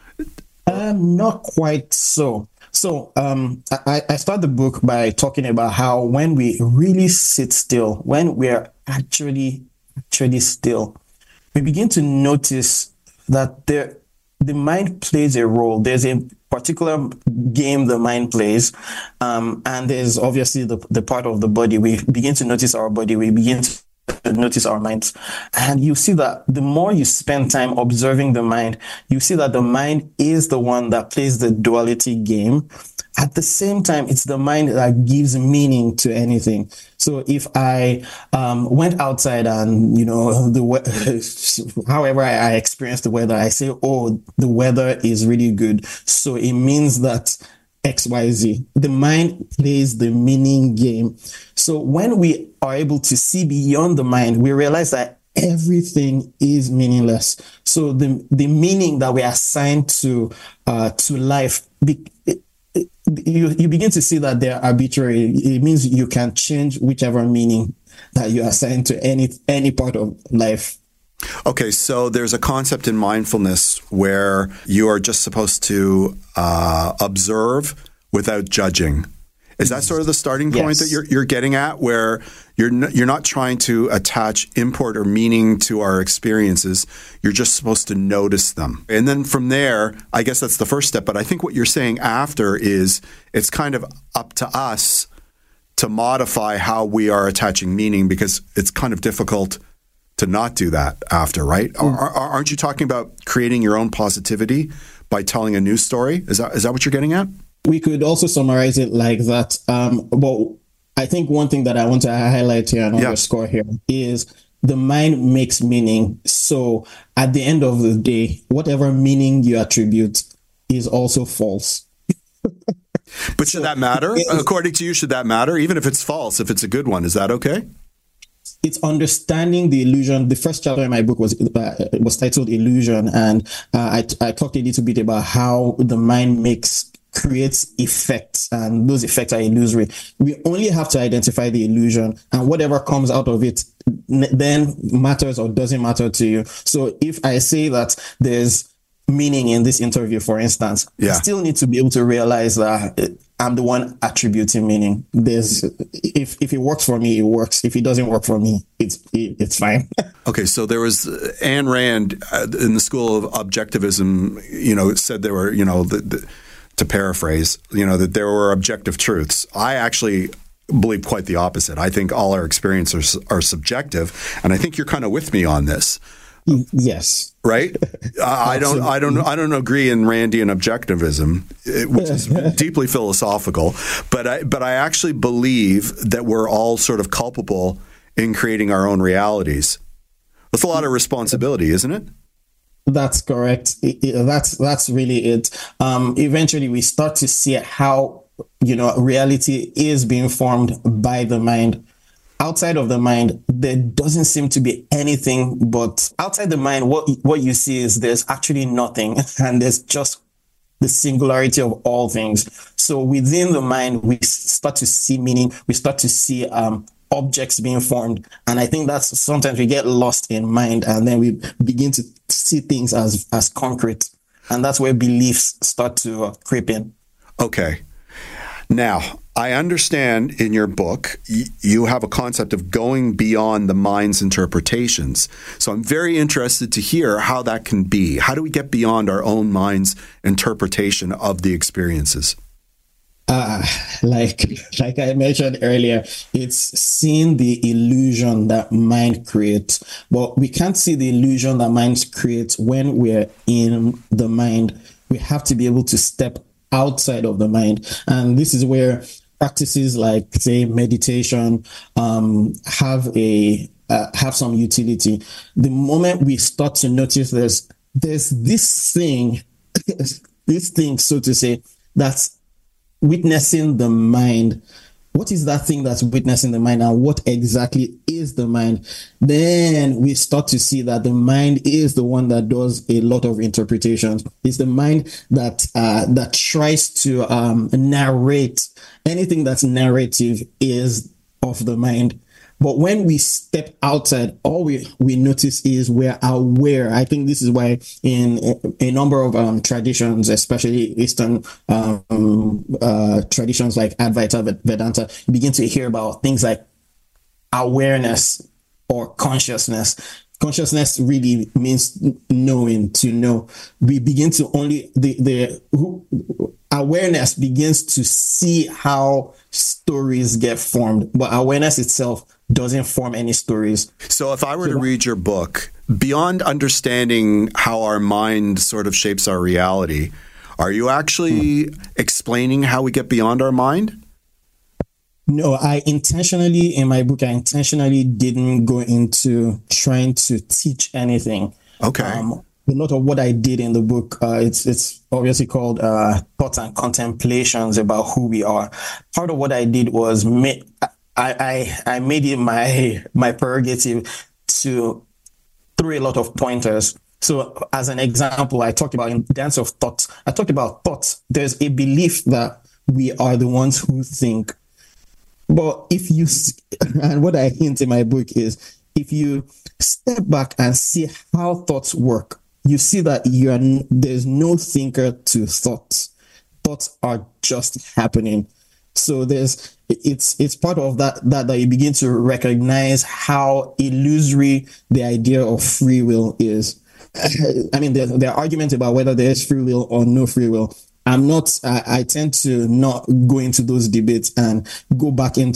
S7: Um, not quite so. So um, I, I start the book by talking about how when we really sit still, when we're actually actually still, we begin to notice that there, the mind plays a role. There's a particular game the mind plays, um, and there's obviously the, the part of the body. We begin to notice our body. We begin to notice our minds, and you see that the more you spend time observing the mind, you see that the mind is the one that plays the duality game. At the same time, it's the mind that gives meaning to anything. So if I um, went outside and, you know, the we- however I, I experience the weather, I say, oh, the weather is really good, so it means that X Y Z. The mind plays the meaning game. So when we are able to see beyond the mind, we realize that everything is meaningless. So the the meaning that we assign to uh, to life, be, it, it, you you begin to see that they're arbitrary. It means you can change whichever meaning that you assign to any any part of life.
S3: Okay, so there's a concept in mindfulness where you are just supposed to uh, observe without judging. Is that sort of the starting point yes. that you're you're getting at, where you're n- you're not trying to attach import or meaning to our experiences? You're just supposed to notice them, and then from there, I guess that's the first step. But I think what you're saying after is it's kind of up to us to modify how we are attaching meaning, because it's kind of difficult to not do that after, right? Mm. Are, aren't you talking about creating your own positivity by telling a news story? Is that is that what you're getting at?
S7: We could also summarize it like that. Um, but I think one thing that I want to highlight here and underscore yeah. here is the mind makes meaning. So at the end of the day, whatever meaning you attribute is also false.
S3: But should so, that matter? According to you, should that matter? Even if it's false, if it's a good one, is that okay?
S7: It's understanding the illusion. The first chapter in my book was uh, was titled Illusion, and uh, I, I talked a little bit about how the mind makes creates effects, and those effects are illusory. We only have to identify the illusion, and whatever comes out of it then matters or doesn't matter to you. So if I say that there's meaning in this interview, for instance, yeah. I still need to be able to realize that I'm the one attributing meaning. There's, if if it works for me, it works. If it doesn't work for me, it's it, it's fine. Okay,
S3: so there was Ayn Rand uh, in the school of objectivism. You know, said there were, you know, the, the, to paraphrase, you know, that there were objective truths. I actually believe quite the opposite. I think all our experiences are, are subjective, and I think you're kind of with me on this.
S7: Yes.
S3: Right? I don't I don't I don't agree in Randian objectivism, which is deeply philosophical, but I but I actually believe that we're all sort of culpable in creating our own realities. That's a lot of responsibility, isn't it?
S7: That's correct. It, it, that's that's really it. Um, eventually we start to see how, you know, reality is being formed by the mind. Outside of the mind, there doesn't seem to be anything, but outside the mind, what what you see is there's actually nothing, and there's just the singularity of all things. So within the mind, we start to see meaning, we start to see um, objects being formed, and I think that's sometimes we get lost in mind, and then we begin to see things as as concrete, and that's where beliefs start to uh, creep in.
S3: Okay. Now, I understand in your book, y- you have a concept of going beyond the mind's interpretations. So I'm very interested to hear how that can be. How do we get beyond our own mind's interpretation of the experiences?
S7: Uh, like, like I mentioned earlier, it's seeing the illusion that mind creates. But we can't see the illusion that mind creates when we're in the mind. We have to be able to step outside of the mind. And this is where practices like, say, meditation um, have a uh, have some utility. The moment we start to notice there's there's this thing, this thing, so to say, that's witnessing the mind. What is that thing that's witnessing the mind, and what exactly is the mind? Then we start to see that the mind is the one that does a lot of interpretations. It's the mind that uh, that tries to um, narrate. Anything that's narrative is of the mind. But when we step outside, all we, we notice is we're aware. I think this is why in a, a number of um, traditions, especially Eastern um, uh, traditions like Advaita Vedanta, you begin to hear about things like awareness or consciousness. Consciousness really means knowing, to know. We begin to only, the, the awareness begins to see how stories get formed, but awareness itself doesn't form any stories.
S3: So if I were to read your book, beyond understanding how our mind sort of shapes our reality, are you actually hmm. explaining how we get beyond our mind?
S7: No, I intentionally, in my book, I intentionally didn't go into trying to teach anything.
S3: Okay.
S7: Um, a lot of what I did in the book, uh, it's it's obviously called uh, Thoughts and Contemplations about who we are. Part of what I did was make, I, I I made it my my prerogative to throw a lot of pointers. So as an example, I talked about in Dance of Thought, I talked about thoughts. There's a belief that we are the ones who think. But if you, and what I hint in my book is, if you step back and see how thoughts work, you see that you are, there's no thinker to thoughts. Thoughts are just happening. So there's, it's it's part of that, that, that you begin to recognize how illusory the idea of free will is. I mean, there, there are arguments about whether there is free will or no free will. I'm not, I, I tend to not go into those debates and go back into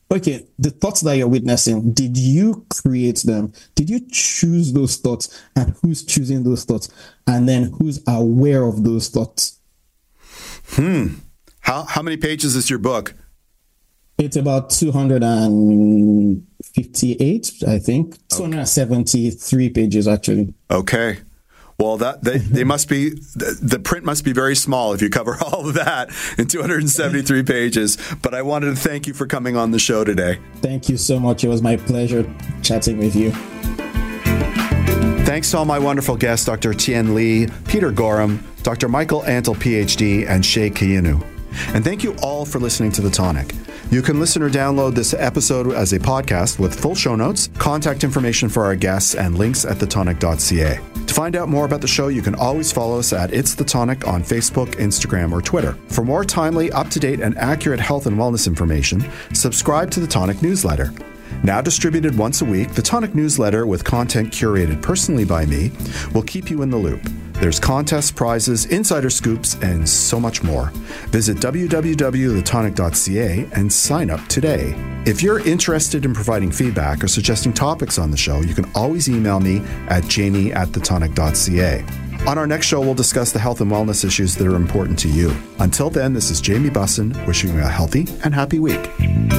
S7: okay, the thoughts that you're witnessing, did you create them? Did you choose those thoughts? And who's choosing those thoughts? And then who's aware of those thoughts?
S3: Hmm. How how many pages is your book?
S7: It's about two hundred fifty-eight, I think. Okay. two hundred seventy-three pages, actually.
S3: Okay. Well, that they, they must be, the, the print must be very small if you cover all of that in two hundred seventy-three pages. But I wanted to thank you for coming on the show today.
S7: Thank you so much. It was my pleasure chatting with you.
S3: Thanks to all my wonderful guests, Doctor Tien Lee, Peter Gorham, Doctor Michael Antle, P H D, and Shay Kayinu. And thank you all for listening to The Tonic. You can listen or download this episode as a podcast with full show notes, contact information for our guests, and links at the tonic dot c a. To find out more about the show, you can always follow us at It's The Tonic on Facebook, Instagram, or Twitter. For more timely, up-to-date, and accurate health and wellness information, subscribe to The Tonic newsletter. Now distributed once a week, the Tonic newsletter, with content curated personally by me, will keep you in the loop. There's contests, prizes, insider scoops, and so much more. Visit w w w dot the tonic dot c a and sign up today. If you're interested in providing feedback or suggesting topics on the show, you can always email me at jamie at the tonic dot c a. On our next show, we'll discuss the health and wellness issues that are important to you. Until then, this is Jamie Bussin, wishing you a healthy and happy week.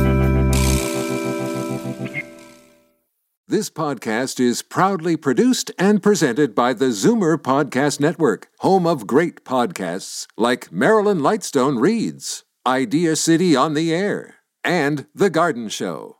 S1: This podcast is proudly produced and presented by the Zoomer Podcast Network, home of great podcasts like Marilyn Lightstone Reads, Idea City on the Air, and The Garden Show.